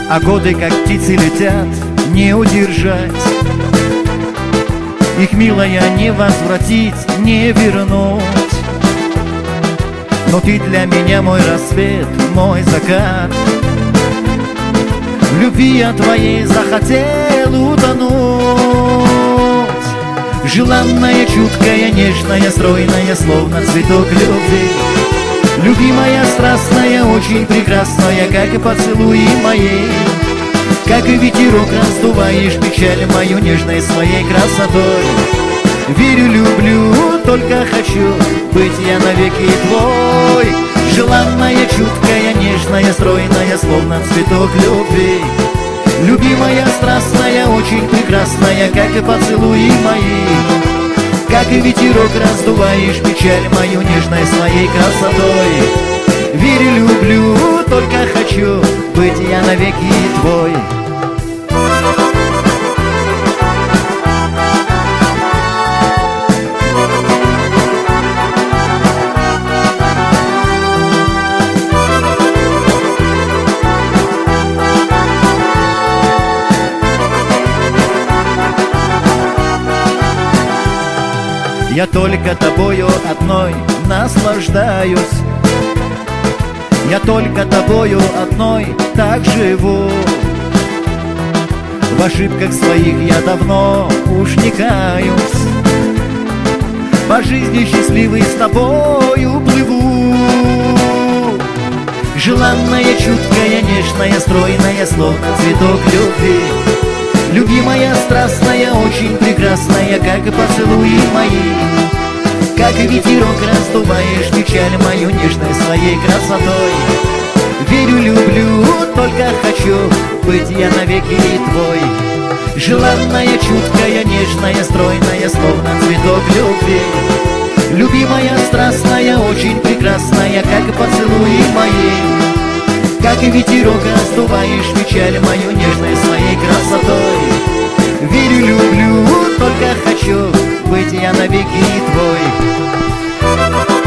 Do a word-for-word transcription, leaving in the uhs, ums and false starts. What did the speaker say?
А годы, как птицы, летят, не удержать. Их, милая, не возвратить, не вернуть. Но ты для меня мой рассвет, мой закат. В любви я твоей захотел утонуть. Желанная, чуткая, нежная, стройная, словно цветок любви. Любимая, страстная, очень прекрасная, как и поцелуи мои. Как и ветерок раздуваешь печаль мою нежной своей красотой. Верю, люблю, только хочу быть я навеки твой. Желанная, чуткая, нежная, стройная, словно цветок любви. Любимая, страстная, очень прекрасная, как и поцелуи мои. Как и ветерок раздуваешь печаль мою нежной своей красотой. Верю, люблю, только хочу быть я навеки твой. Я только тобою одной наслаждаюсь. Я только тобою одной так живу. В ошибках своих я давно уж не каюсь. По жизни счастливый с тобою плыву. Желанная, чуткая, нежная, стройная, словно цветок любви. Любимая, страстная, очень прекрасная, как и поцелуи мои. Как и ветерок раздуваешь печаль мою нежной своей красотой. Верю, люблю, только хочу быть я навеки твой. Желанная, чуткая, нежная, стройная, словно цветок любви. Любимая, страстная, очень прекрасная, как и поцелуи мои. Как и ветерок раздуваешь печаль мою нежной своей красотой. Верю, люблю, только хочу быть я навеки твой.